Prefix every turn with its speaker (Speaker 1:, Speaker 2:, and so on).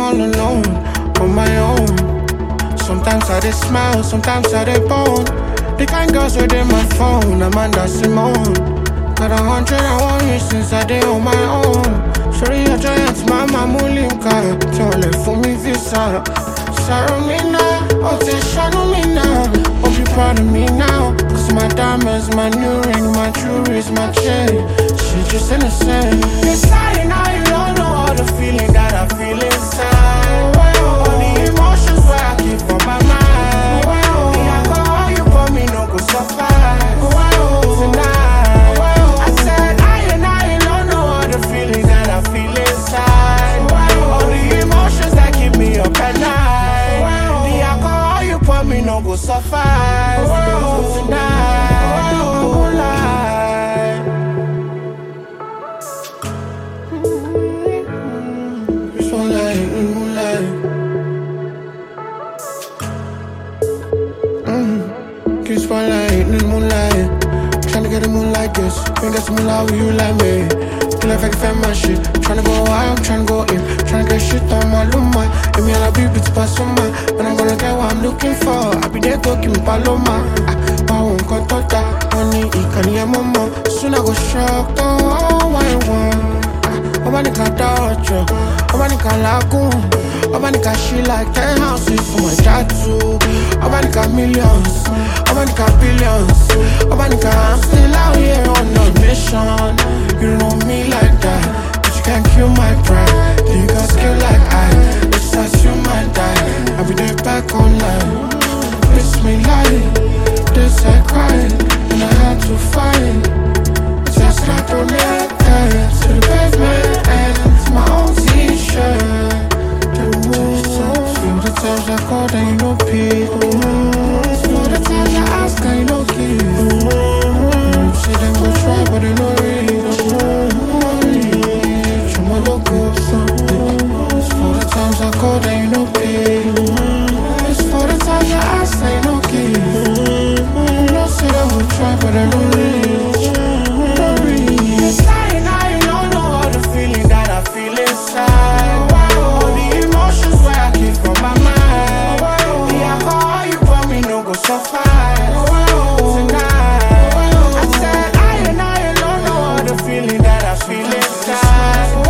Speaker 1: all alone, on my own. Sometimes I dey smile, sometimes I dey bone. The kind girls within my phone, Amanda Simone. Got 101 reasons I dey on my own. Sorry, your giants, mama mulimka. Tell her for me visa. Sorrow me now, oh they shadow me now. Hope you proud of me now. Cause my diamonds, my new ring, my jewelry's my chain. She just innocent. Inside now you don't know all the feeling that I feel inside. All the emotions where I keep on my mind. The alcohol you pour me no go suffice. Tonight I said I don't know all the feeling that I feel inside. All the emotions that keep me up at night. The alcohol you pour me no go suffice. Tonight I won't lie. Moonlight, moonlight. Keep spotlight in the moonlight. Tryna get the moon like this. Ain't got some love with you like me. Feel like I can find my shit. Tryna go high, I'm tryna go in. Tryna get shit on my luma. Give me all the beat, it's pass on my. But I'm gonna get what I'm looking for. I be there talking paloma. I won't cut that. Honey, it can hear mama. Soon I go shock. Oh, why you want? Obanika Dodger, Obanika Lagoon, Obanika she like 10 houses for my tattoo. Obanika millions, Obanika billions, Obanika I'm still out here on a mission. You don't know me like that, but you can't kill my pride. You got skill like I, it's as you might die. I'll be there back online. Miss me like this I cried, and I had to fight. Just like the neck to the pavement and my own t-shirt. Feel the times I call and you no pick. Feel the times I ask and you no give. See them go try but they no read. Show my logo. It's for the times I call and you no pick. It's for the times I ask and you no give. No see them go try but they no read. Inside now you don't know all the feeling that I feel inside. All the emotions where I keep from my mind. The alcohol you pour me no go suffice. Tonight I said I don't know all the feeling that I feel inside.